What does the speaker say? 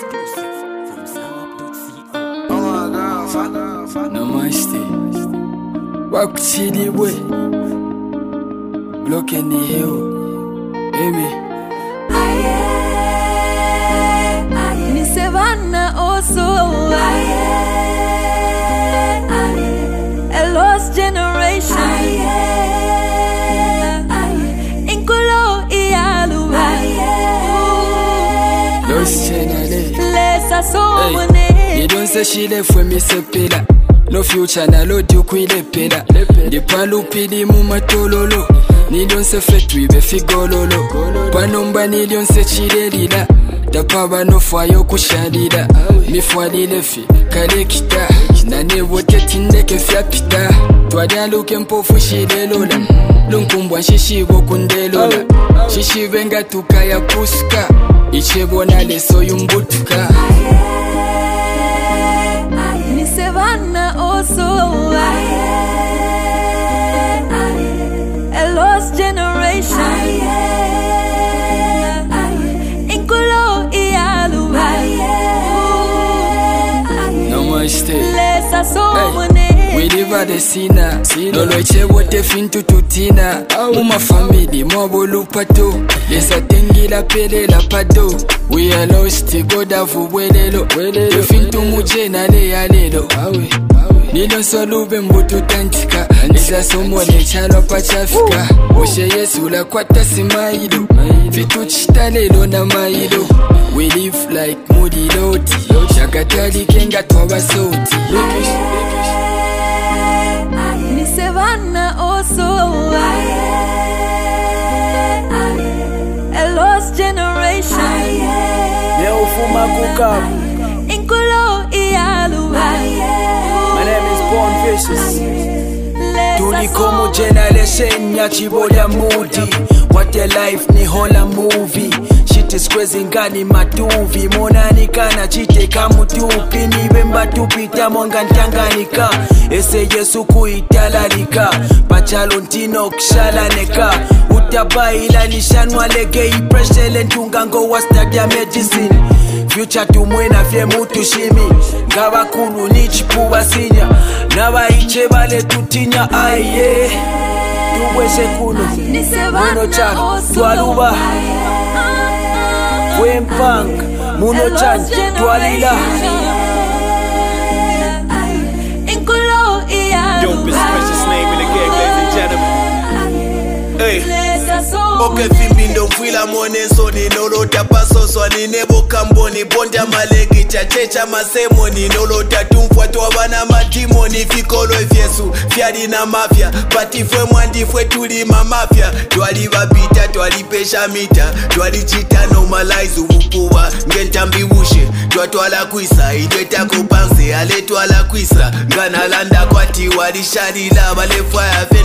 Namaste. Wakutili we Block in the hill. Amy. Ni Savannah also. A lost generation. Inkulo iyalu. Lost generation. Lesa so mone. You don't say she left when me say pila. No future na lo di ukwile pila. Di palupidi mumatololo. Nilyon se fetwi be figololo. Panomba nilyon se chilelila. Dapaba no fwayo kushalila. Mi fwalile fi kale kita. Nane wote tinde ke fiapita. Twadya luke mpofu shilelola. Lunkumbwa shishibo kundelola. Shishivenga tukaya puska. Ichebona leso yumbutuka. Ni Savannah also. A lost generation. Inkulo iyalu. Namaste. Lesa so mone. We live at the Sina. Lolo chebo te fintu tutina. Muma family mobo lupato. Lesa tengi la pele la pado. We are lost go da vuwelelo. We fintu muje na le alelo. Nilon solube mbutu tantika. Nisa somo le chalo pachafika. Oshe yesu la kwata simaido. Fitu chitalelo na maido. We live like moody loti. Shakatali kenga toba soti. Ni Savannah also. A lost generation. Leo fuma kukabu. Inkulo iyalu. My name is Born Vicious. Tuli Lesa como so generation ya chibola moody. What a life ni hola movie. Shit is crazy ngani matuvi. Monani kana chite kamutupi. Nibe mbatupita monga ntanganika. Ese yesu kuitalalika. Pachalo ntino kshalaneka. Utabaila nishanwa lege ipreshele ntungango wa stadia medicine. Future tumwena fye mutu shimi. Ngaba kulu ni chipuwa sinya. Naba iche bale tutinya aye. Tuwese kuno Ni Muno Savannah chan also. Tualuba Wempang Muno A chan lost Tualila Inkulo iyalu. Dopest precious name in the game, ladies and gentlemen. Hey. Lesa so Okay, Fimbindo Fwila Mone Soni Nolo Tapaso Swani Nebo Kamboni Bonda Malegi Chachecha Masemoni Nolo Tatumfwa Tuabana Matimoni Fikolo Fyesu Fiadi na Mafia Pati fwe mwandi fwe tuli mamafia Twali babita, twali pesha mita Twali chita normalize uvupuwa Ngentambi wushe Twala kwisa Idweta kupanse Ale twala kwisa Ngana landa kwati Wali shalila Wale fwaya